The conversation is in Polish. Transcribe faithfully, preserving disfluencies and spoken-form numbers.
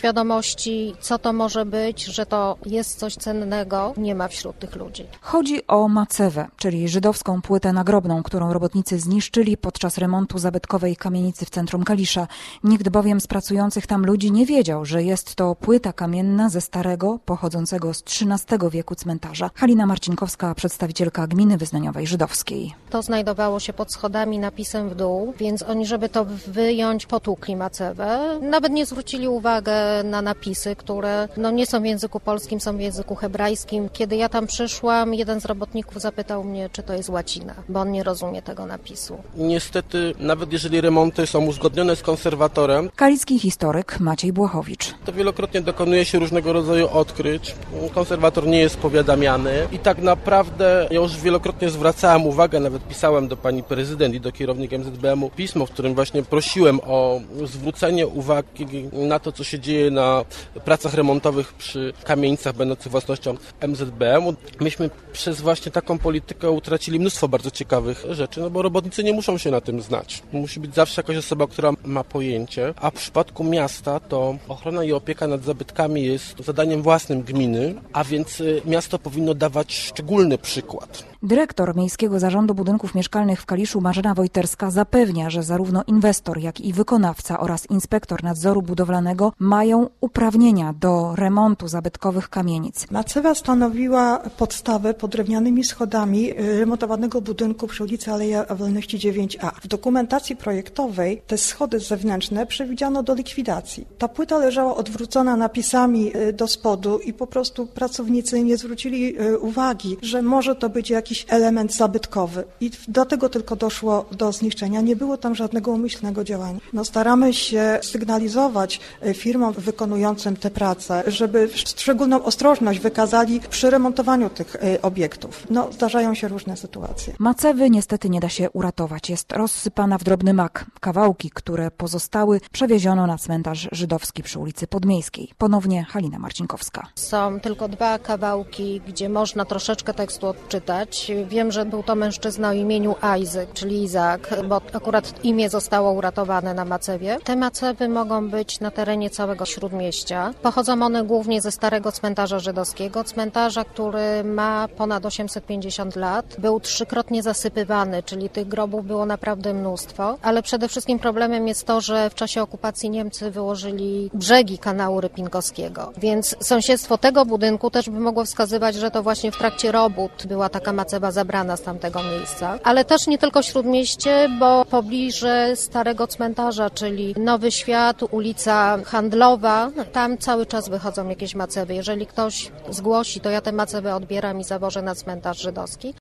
świadomości, co to może być, że to jest coś cennego, nie ma wśród tych ludzi. Chodzi o Macewę, czyli żydowską płytę nagrobną, którą robotnicy zniszczyli podczas remontu zabytkowej kamienicy w centrum Kalisza. Nikt bowiem z pracujących tam ludzi nie wiedział, że jest to płyta kamienna ze starego, pochodzącego z trzynastego wieku cmentarza. Halina Marcinkowska, przedstawicielka gminy wyznaniowej żydowskiej. To znajdowało się pod schodami napisem w dół, więc oni, żeby to wyjąć, potłukli Macewę. Nawet nie zwrócili uwagi na napisy, które no, nie są w języku polskim, są w języku hebrajskim. Kiedy ja tam przyszłam, jeden z robotników zapytał mnie, czy to jest łacina, bo on nie rozumie tego napisu. Niestety, nawet jeżeli remonty są uzgodnione z konserwatorem, Kaliski historyk Maciej Błachowicz. To wielokrotnie dokonuje się różnego rodzaju odkryć. Konserwator nie jest powiadamiany i tak naprawdę ja już wielokrotnie zwracałem uwagę, nawet pisałem do pani prezydent i do kierownika M Z B M-u pismo, w którym właśnie prosiłem o zwrócenie uwagi na to, co się dzieje na pracach remontowych przy kamienicach będących własnością M Z B M-u. Myśmy przez właśnie taką politykę utracili mnóstwo bardzo ciekawych rzeczy, no bo robotnicy nie muszą się na tym znać. Musi być zawsze jakaś osoba, która ma pojęcie, a w przypadku miasta to ochrona i opieka nad zabytkami jest zadaniem własnym gminy, a więc miasto powinno dawać szczególny przykład. Dyrektor Miejskiego Zarządu Budynków Mieszkalnych w Kaliszu Marzena Wojterska zapewnia, że zarówno inwestor, jak i wykonawca oraz inspektor nadzoru budowlanego mają uprawnienia do remontu zabytkowych kamienic. Macewa stanowiła podstawę pod drewnianymi schodami remontowanego budynku przy ulicy Aleja Wolności dziewięć A. W dokumentacji projektowej te schody zewnętrzne przewidziano do likwidacji. Ta płyta leżała odwrócona napisami do spodu i po prostu pracownicy nie zwrócili uwagi, że może to być jakiś element zabytkowy i dlatego tylko doszło do zniszczenia. Nie było tam żadnego umyślnego działania. No, staramy się sygnalizować firmom wykonującym te prace, żeby szczególną ostrożność wykazali przy remontowaniu tych obiektów. No, zdarzają się różne sytuacje. Macewy niestety nie da się uratować. Jest rozsypana w drobny mak. Kawałki, które pozostały, przewieziono na cmentarz żydowski przy ulicy Podmiejskiej. Ponownie Halina Marcinkowska. Są tylko dwa kawałki, gdzie można troszeczkę tekstu odczytać. Wiem, że był to mężczyzna o imieniu Isaac, czyli Izak, bo akurat imię zostało uratowane na Macewie. Te Macewy mogą być na terenie całego Śródmieścia. Pochodzą one głównie ze starego cmentarza żydowskiego, cmentarza, który ma ponad osiemset pięćdziesiąt lat. Był trzykrotnie zasypywany, czyli tych grobów było naprawdę mnóstwo, ale przede wszystkim problemem jest to, że w czasie okupacji Niemcy wyłożyli brzegi kanału Rypinkowskiego, więc sąsiedztwo tego budynku też by mogło wskazywać, że to właśnie w trakcie robót była taka Macewa zabrana z tamtego miejsca, ale też nie tylko w Śródmieście, bo pobliżu starego cmentarza, czyli Nowy Świat, ulica Handlowa, tam cały czas wychodzą jakieś Macewy. Jeżeli ktoś zgłosi, to ja te Macewy odbieram i zawożę na cmentarz żydowski.